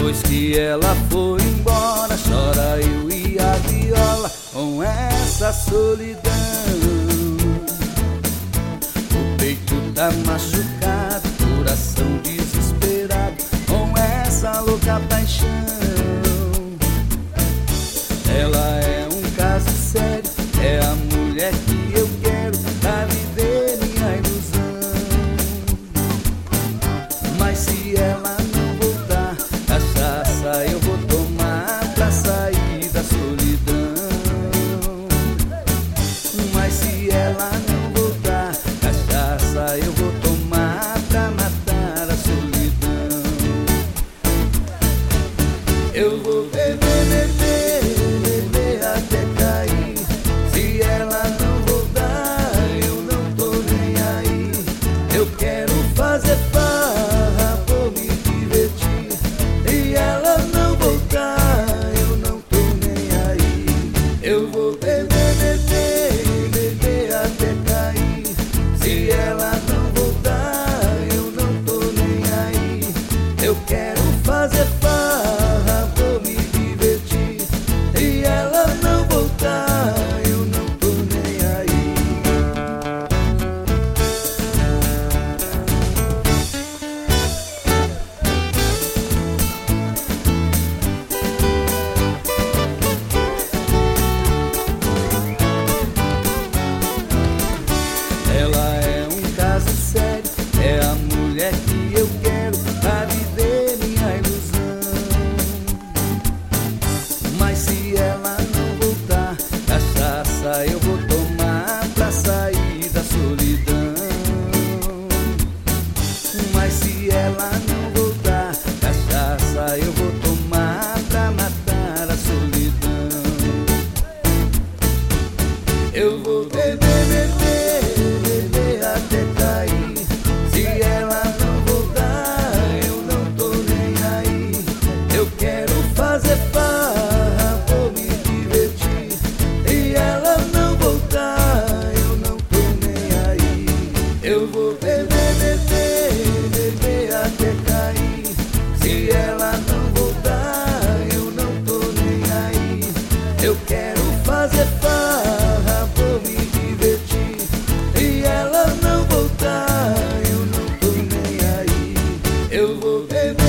Depois que ela foi embora, chora eu e a viola com essa solidão. O peito tá machucado, coração desesperado com essa louca paixão. Ela é um caso sério, é a mulher que eu quero pra viver minha ilusão. Mas se ela não voltar, cachaça eu vou tomar pra sair da solidão. Mas se ela não voltar, cachaça eu vou tomar pra matar a solidão. Eu vou beber, beber, beber até cair. Se ela não voltar, eu não tô nem aí. Eu quero fazer farra, vou me divertir. E ela não voltar, eu não tô nem aí. Eu vou beber, beber, beber até cair. Se ela não voltar, eu não tô nem aí. Eu quero fazer farra, vou me divertir. E ela não voltar, eu não tô nem aí. Ela é um caso sério, é a mulher que eu quero pra viver minha ilusão. Mas se ela não voltar, cachaça eu vou tomar pra sair da solidão. Mas se ela não voltar, cachaça eu vou tomar pra matar a solidão. Eu vou beber, beber, beber até cair. Se ela não voltar, eu não tô nem aí. Eu quero fazer farra, vou me divertir. E ela não voltar, eu não tô nem aí. Eu vou beber, beber, beber até cair. Se ela não voltar, eu não tô nem aí. Eu quero fazer farra, vou me divertir. E ela não voltar, eu não tô nem aí. Eu vou beber.